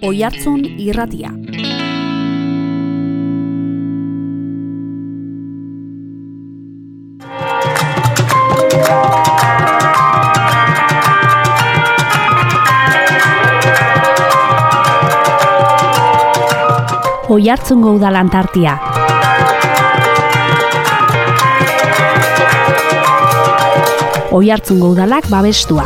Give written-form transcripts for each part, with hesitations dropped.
Oihartzun irratia. Oihartzungo udalan tartia. Oihartzungo udalak babestua.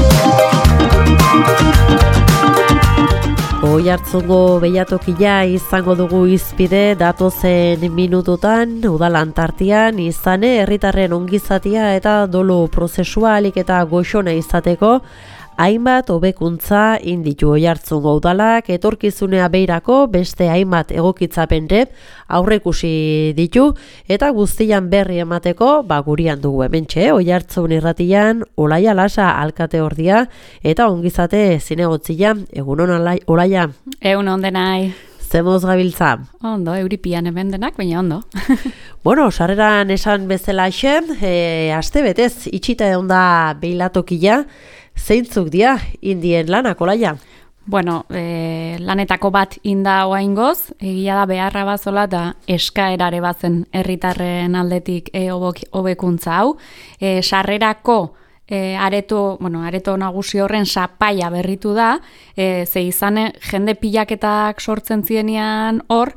Oihartzungo behiatokia izango dugu izpide datozen minututan udalan tartian izane herritarren ongizatia eta dolu prozesua ahalik eta goxona izateko hainbat hobekuntza inditu Oihartzungo udalak etorkizunea beirako beste hainbat egokitzapenre aurreikusi ditu eta guztian berri emateko gurian dugu hementxe Oihartzun irratian Olaia Lasa alkateordia eta ongizate zinegotzia. Egunon Olaia. Egunon denai. Zemoz gabiltza? Ondo, euripian hemen denak, baina ondo. Bueno, sarreran esan bezala aste betez itxita egon da beilatokia. Zeintzuk dia indien lanak, Olaia? Bueno, lanetako bat inda oaingoz, egia da beharra bazola eta eskaerare bazen herritarren aldetik hobekuntza hau. Sarrerako areto nagusi horren sapaia berritu da, ze izane jende pilaketak sortzen zienean hor,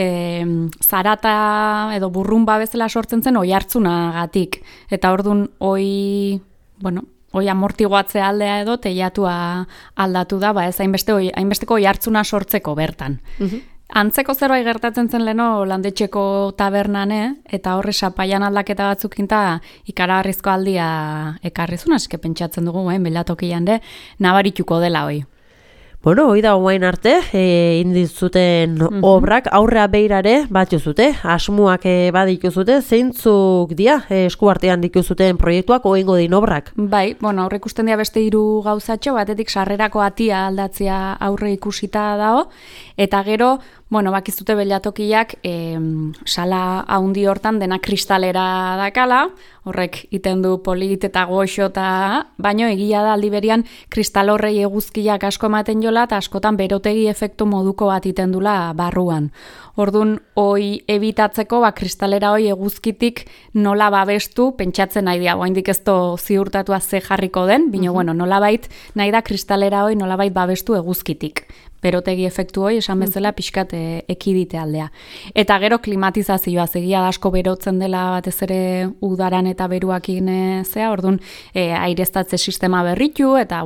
zarata edo burrunba bezala sortzen zen Oihartzunagatik. Eta ordun hoi amortiguatzea aldea edo teilatua aldatu da, ez hainbesteko Oihartzuna sortzeko bertan. Antzeko zerbait gertatzen zen leno landetxeko tabernane, eta horre sapaian aldaketa batzukinta ikaragarrizko aldia ekarrizun, eske pentsatzen dugu, belatokian nabarituko dela hoi. Bueno, hoi da oain arte, indizuten obrak, aurrea beirare bat jozute, asmuak badituzute, zeintzuk dia eskuartean dituzuten proiektuak oingo din obrak? Bai, aurre ikusten dira beste 3 gauzatxo, batetik sarrerako atia aldatzea aurre ikusita dago, eta gero, bakizute belatokiak sala haundi hortan dena kristalera dakala, horrek iten du polit eta goxo eta baino egia da aldi berian kristal horrei eguzkiak asko ematen jola eta askotan berotegi efektu moduko bat iten dula barruan. Ordun hoi ebitatzeko kristalera hoi eguzkitik nola babestu pentsatzen nahi dia. Oraindik ez do ziurtatua ze jarriko den, baina nolabait nahi da kristalera hoi nolabait babestu eguzkitik. Berotegi efektu hoi esan bezala pixkat ekidite aldea. Eta gero klimatizazioa egia da asko berotzen dela batez ere udaran eta beruakin ordun aireztatze sistema berritu eta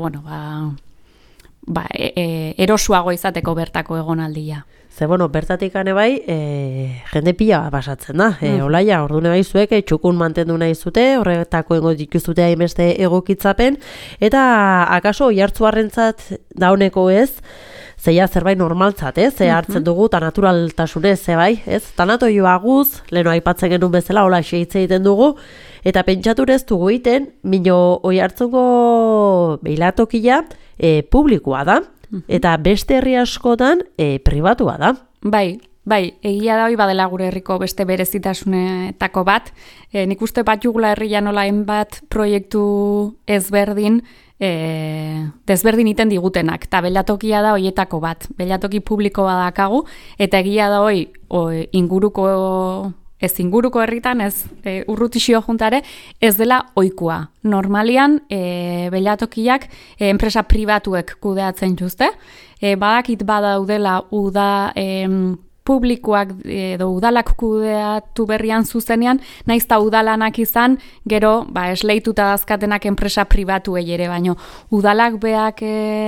erosuago izateko bertako egonaldia. Ze bertatik bai, jende pila basatzen da. Olaia, ordune bai zuek txukun mantendu nahi zute, horretako engo dituzute hainbeste egokitzapen, eta akaso Oihartzuarrentzat dauneko ez, zeia zerbait normaltzat, ze hartzen dugu, eta naturaltasunez, bai, tanato joaguz, leheno aipatzen genuen bezala, hola hitz egiten dugu, eta pentsaturez dugu egiten, mino Oihartzungo beilatokia publikoa da, eta beste herri askotan pribatua da. Bai, egia da hori badela gure herriko beste berezitasunetako bat. Nik uste batjugula herria nola hainbat proiektu ezberdin desberdin iten digutenak, eta belatokia da hoietako bat. Belatoki publiko badakagu, eta egia da hoi inguruko herritan, urrutixio juntare, ez dela ohikoa. Normalian, belatokiak enpresa pribatuek kudeatzen juzte. Badakit badaudela publikoak edo udalak kudeatu berrian zuzenean, naizta udalanak izan, gero esleituta dazkatenak enpresa pribatuei ere, baino udalak beak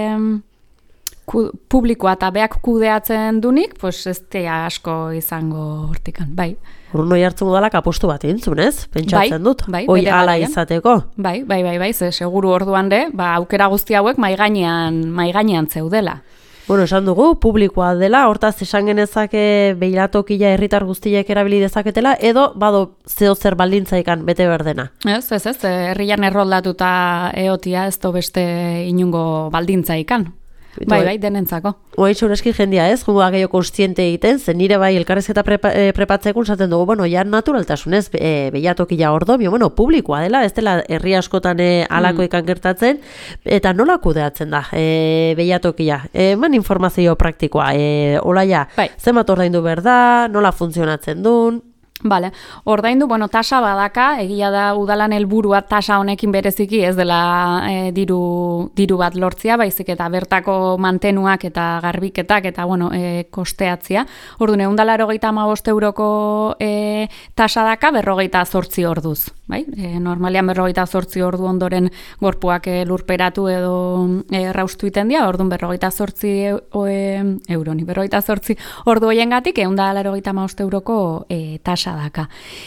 publikoa eta beak kudeatzen dunik, ez asko izango hortikan, bai. Urrun Oihartzungo udalak apostu bat entzun, pentsatzen dut, hoi ala izateko. Bai, seguru orduan aukera guzti hauek maigainean zeudela. Esan dugu, publikoa dela, hortaz esan genezake beilatokia herritar guztiek erabili dezaketela, edo bado zeo zer baldintzaikan bete berdena? Ez, herrian erroldatuta eotia ez do beste inungo baldintzaikan. Bai, denentzako. Oain segureski jendia ez, jungoa gehiago konstiente egiten, zen nire bai elkarrezketa prepatzekun zaten dugu, bueno, ja naturaltasunez, behiatokila ordomio, bueno, publikoa dela, ez dela herri askotan alakoekan gertatzen, eta nola kudeatzen da behiatokila? Eman informazio praktikoa, Olaia, zenbat ordaindu behar da, nola funtzionatzen duen? Vale. Ordaindu, bueno, tasa badaka, egia da udalan helburua tasa honekin bereziki ez dela diru bat lortzia, baizik eta bertako mantenuak eta garbiketak eta bueno, kosteatzia. Orduan 185 euroko tasa daka 48 orduz, bai? Normalean 48 ordu ondoren gorpuak lurperatu edo raustu iten dira, orduan 48 euroni, 48 ordu hoiengatik 185 euroko tasa daka.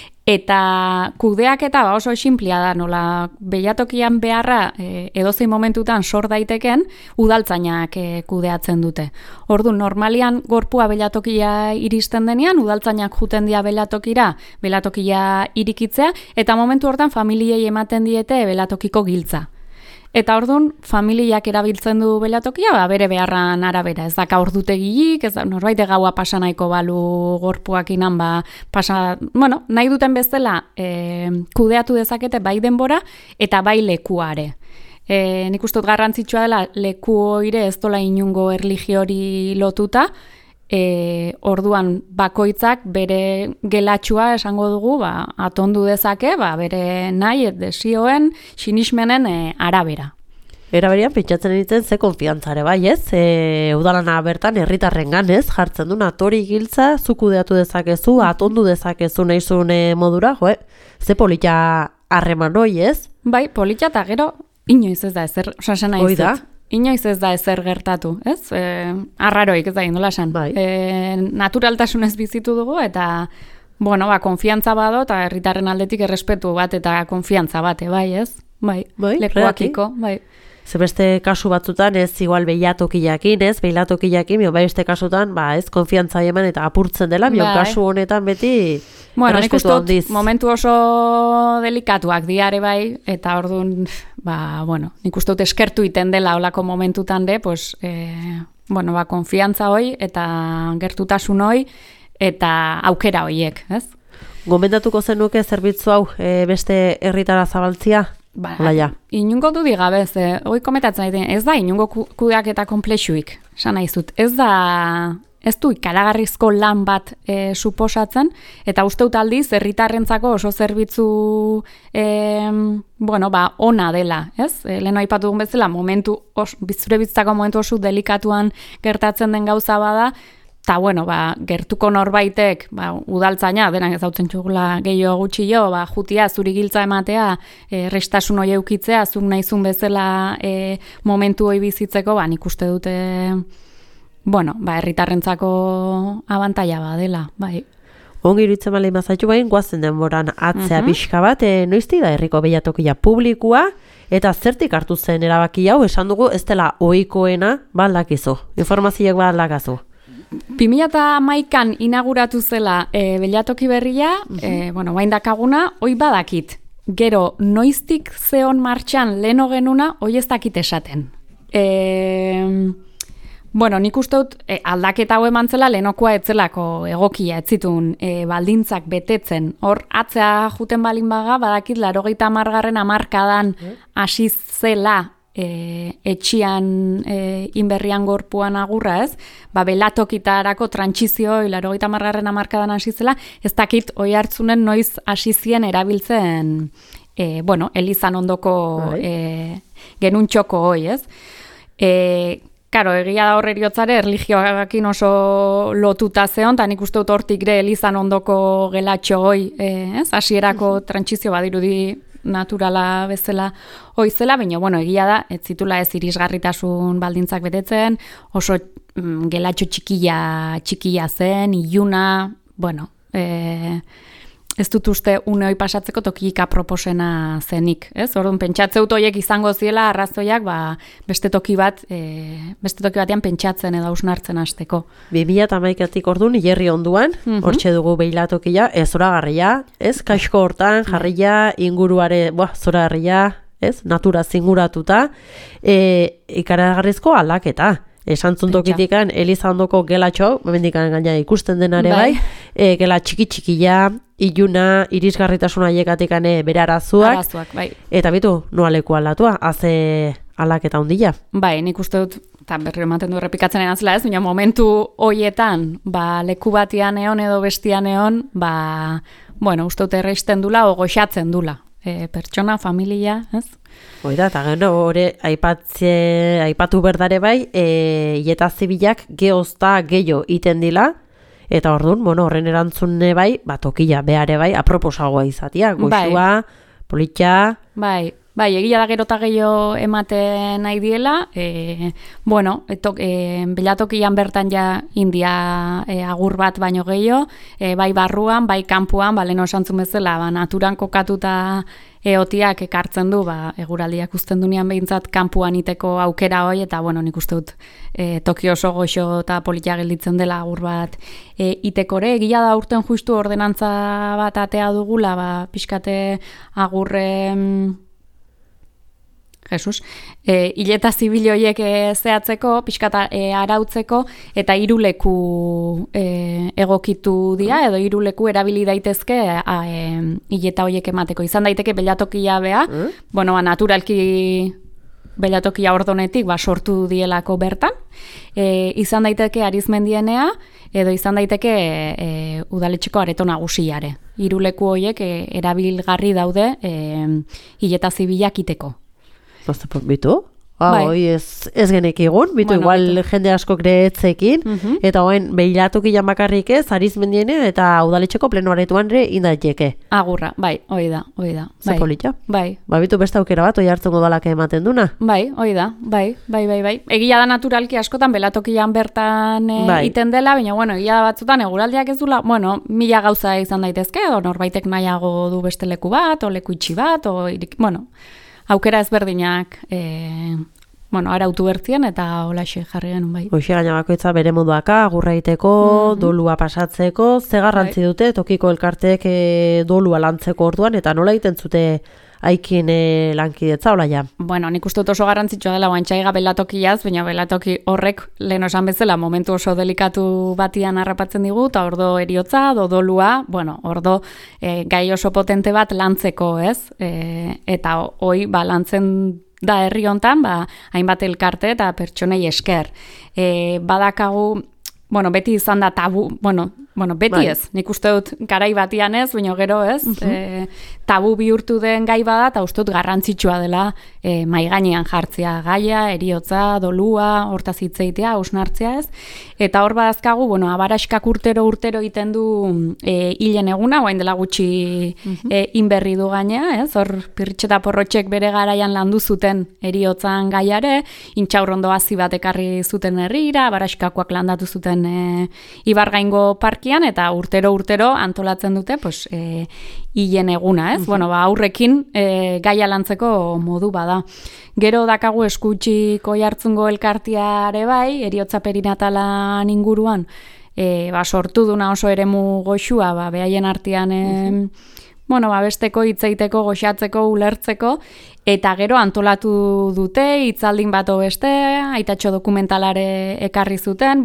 Eta kudeaketa oso sinplea da, nola behiatokian beharra edozein momentutan sor daiteken udaltzainak kudeatzen dute. Ordu normalian gorpua behiatokia iristen denean, udaltzainak juten dira behiatokia irikitzea, eta momentu hortan familiei ematen diete behiatokiko giltza. Eta orduan, familiak erabiltzen du behiatokia, bere beharran arabera. Ez daka ordutegiik, ez da, norbait gaua pasa nahiko balu gorpuak inan, bueno, nahi duten bezala kudeatu dezakete bai denbora eta bai lekuare. Nik uste dut garrantzitsua dela leku oire ez dola inungo erligiori lotuta, orduan bakoitzak bere gelatxua esango dugu, atondu dezake, bere nahi, desioen, sinismenen arabera. Eraberian pentsatzen egiten ze konfiantzare bai, ez? Udalana bertan herritarrengan, ez? Jartzen du natori giltza, zu kudeatu dezakezu, atondu dezakezu nahizun modura, ze polita harreman hoi, ez? Bai, polita eta gero inoiz ez da ezer, osasen nahi zut. Inoiz ez da ezer gertatu, ez? Arraroik ez da indola esan. Bai. Naturaltasunez bizitu dugu eta, bueno, konfiantza bado eta herritarren aldetik errespetu bat eta konfiantza bate, bai, ez? Bai, lekuakiko, bai. Zebeste kasu batzutan ez igual behiatokiakin, ez? Behiatokiakin, bai beste kasutan, ez konfiantza eman eta apurtzen dela, kasu honetan beti bueno, nik uste dut momentu oso delikatuak diare bai, eta orduan, bueno, nik uste dut eskertu iten dela olako momentutan de, pues, bueno, konfiantza hoi eta gertutasun hoi eta aukera hoiek, ez? Gomendatuko zenuke zerbitzu hau beste herritara zabaltzia? Inungo dudik gabe, hoi kometatzen daite, ez da inungo kudeak eta komplexuik, esan nahi zut, ez du ikaragarrizko lan bat suposatzen, eta uste dut aldiz, herritarrentzako oso zerbitzu ona dela, ez? Lehen aipatu dugun bezala, zure bizitzako momentu oso delikatuan gertatzen den gauza bada, eta, bueno, gertuko norbaitek, udaltzaina, denak ez hautzen txugula gehiago gutxio, jutia, zuri giltza ematea, restasun hoi eukitzea, zuk nahizun bezala momentu hoi bizitzeko, nik uste dute, bueno, herritarrentzako abantaila dela, bai. Ongi iruditzen bale mazaitu bain, guazen denboran atzea pixka bat, noizti da herriko behiatokia publikoa, eta zertik hartu zen erabaki hau, esan dugu ez dela ohikoena baldakizu, informazioak baldakazu. 2011an inauguratu zela behiatoki berria, bain dakaguna, hoi badakit. Gero, noiztik zeon martxan leheno genuna, hoi ez dakit esaten. Nik uste dut aldaketa hau eman zela lehenokoa etzelako egokia, etzitun baldintzak betetzen. Hor, atzea juten balin badakit, 80. hamarkadan hasi zela etxian inberrian gorpuan agurra, ez? Belatokitarako trantsizio 80. hamarkadan hasi zela, ez dakit oi hartzunen noiz hasi zien erabiltzen elizan ondoko genuntxoko hoi, ez? Karo, egia da horreriotzare, erligioakin oso lotuta zeon, eta nik uste dut hortik elizan ondoko gelatxo hoi, hasierako trantsizio badirudi naturala bezala hoizela, baina egia da, ez zitula ez irisgarritasun baldintzak betetzen, oso gelatxo txikia zen, iluna, ez dut uste une hoi pasatzeko tokika proposena zenik, ez? Orduan, pentsatzeut horiek izango ziela arrazoiak, beste toki batean pentsatzen edo hausnartzen hasteko. 2011tik orduan, Hilerri onduan, hortxe dugu beilatokia, zoragarria, ez? Kaixko hortan, jarria, inguruare, zoragarria, ez? Natura zinguratuta, ikaragarrizko aldaketa. esantzun tokitikan, Eliza ondoko gelatxo, mendikan gaina ikusten denare bai, gela txiki-txikia, iluna, irisgarritasuna haiekatik bere arazuak, bai. Eta bitu, noa leku aldatua, haze alaketa hundila. Bai, nik uste dut, eta berri ematen du errepikatzen enazela ez, baina momentu hoietan, leku batian egon edo bestian egon, bueno, uste dut erreisten dula, o goxatzen dula. Pertsona, familia, ez? Oida, eta gero, hori aipatu berdare bai, hieta zibilak geozta gehiago iten dila, eta orduan, bueno, horren erantzune bai, tokila, behare bai, aproposagoa izatia, goxua, politxa... Bai, egia da gero eta gehiago ematen nahi diela, bueno, belatokian bertan ja India agur bat baino gehiago, bai barruan, bai kanpuan, leno esantzun bezala, naturan kokatuta eotiak ekartzen du, eguraldiak uzten dunean behintzat kanpuan iteko aukera hoi, eta bueno, nik uste dut toki oso goxo eta politia gelditzen dela agur bat itekore. Egia da urten justu ordenantza bat atea dugula, pixkate agurre... Jesus, hileta zibil horiek zehatzeko, pixkata arautzeko, eta hiruleku egokitu dira, edo hiruleku erabili daitezke hileta horiek emateko. Izan daiteke belatokia bea, bueno, naturalki belatokia ordonetik sortu dielako bertan, izan daiteke Arizmendienea, edo izan daiteke udaletxeko areto nagusiare. Hiruleku horiek erabilgarri daude hileta zibilak iteko. Bitu? Hoi ez genekigun, bitu bueno, igual jende asko kreetzekin, eta hoen behilatukian bakarrik ez, Arizmendiene eta udaletxeko plenoaretuan ere indatxeke. Agurra, bai, hoi da. Ze polita? Bai. Bitu beste aukera bat, oi hartzen godalak ematen duna? Bai, hoi da, bai. Egia da naturalki askotan belatokian bertan iten dela, baina, bueno, egia da batzutan eguraldiak ez dula, bueno, 1000 gauza izan daitezke, edo norbaitek nahiago du beste leku bat, o leku itxi bat, bueno... Aukera ezberdinak, arautu bertzien eta holaxe jarri genuen bai. Hoxe gaina bakoitza bere moduaka, agurra iteko, dolua pasatzeko, ze garrantzi dute tokiko elkarteek dolua lantzeko orduan, eta nola egiten zute aikin lankidetza, hola ja? Bueno, nik uste dut oso garrantzitsua dela guantxaiga belatokiaz, baina belatoki horrek lehen esan bezala momentu oso delikatu batian harrapatzen digu, eta ordo eriotza, dolua, bueno, ordo gai oso potente bat lantzeko, ez? Eta hoi, lantzen da herri hontan, hainbat elkarte eta pertsonei esker. Badakagu, bueno, beti izan da tabu, bueno, beti ez, nik uste dut garai batian ez, baina gero ez, tabu bihurtu den gai bada, eta uste dut garrantzitsua dela maigainean jartzea gaia, eriotza, dolua, hortaz hitzeitea, hausnartzea ez, eta hor badazkagu, bueno, abaraskak urtero egiten du hilen eguna, oain dela gutxi inberri du gainea, ez, hor Pirritx eta Porrotxek bere garaian landu zuten eriotzan gaiare, intxaurrondo hazi bat ekarri zuten herrira, abaraskakoak landatu zuten Ibargaingo parkian, eta urtero antolatzen dute, hilen eguna, ez? Bueno, aurrekin gaia lantzeko modu bada. Gero dakagu Eskutxiko Oiartzungo elkartiare bai, eriotza perinatalan inguruan, sortu duna oso eremu goxua, behaien artean besteko, hitzeiteko, goxatzeko, ulertzeko, eta gero antolatu dute, hitzaldin bat beste, Aitatxo dokumentalare ekarri zuten,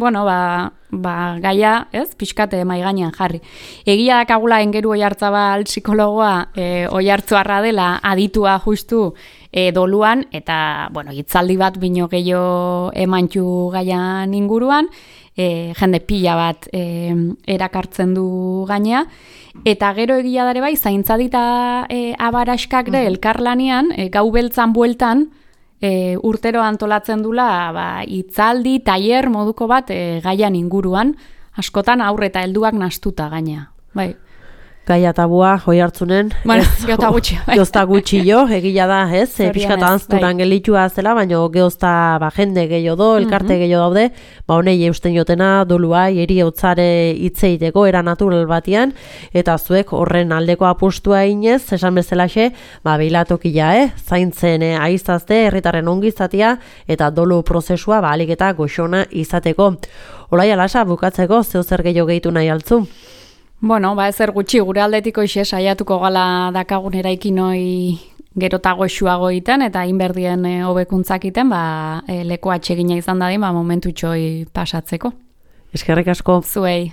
gaia, ez, pixkate maigainean jarri. Egia dakagula Engeru Oiartzabal psikologoa oiartzuarra dela aditua justu doluan, eta, hitzaldi bat bino gehiago emantxu gaian inguruan, jende pila bat erakartzen du gainea, eta gero egia dare bai, zaintzadita abaraskak de elkarlanean, gau beltzan bueltan, urtero antolatzen dula hitzaldi, tailer moduko bat gaian inguruan, askotan aurre eta helduak nastuta gainea. Bai. Gaia tabua, Oiartzunen. Geozta gutxi. Geozta gutxi jo, egila da, ez? Pixkata anzturan gelitua zela, baina geozta jende gehiago do, elkarte gehiago daude, honei eusten jotena, doluai, eriotzare hitzeiteko, era natural batian, eta zuek horren aldeko apustua inez, esan bezalaxe, behilatokia, zaintzen aizazte, herritarren ongizatia, eta dolu prozesua, alik eta goxona izateko. Olai alasa, bukatzeko, zeo zer gehiago gehitu nahi altzu? Bueno, ezer gutxi, gure aldetiko saiatuko gala dakagun eraikin hoi gero eta goxuago egiten eta inberdien hobekuntzak egiten, leku atsegina izan dadin, momentu txoi pasatzeko. Eskerrik asko. Zuei.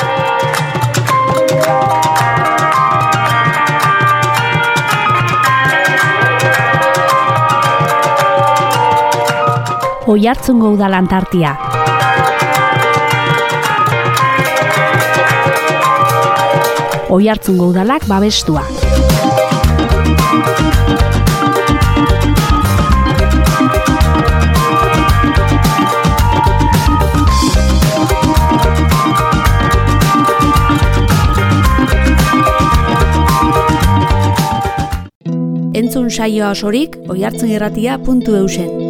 Oiartzungo udalan tartia. Oiartzungo udalak babestua. Entzun saioa osorik oiartzunirratia.eusen.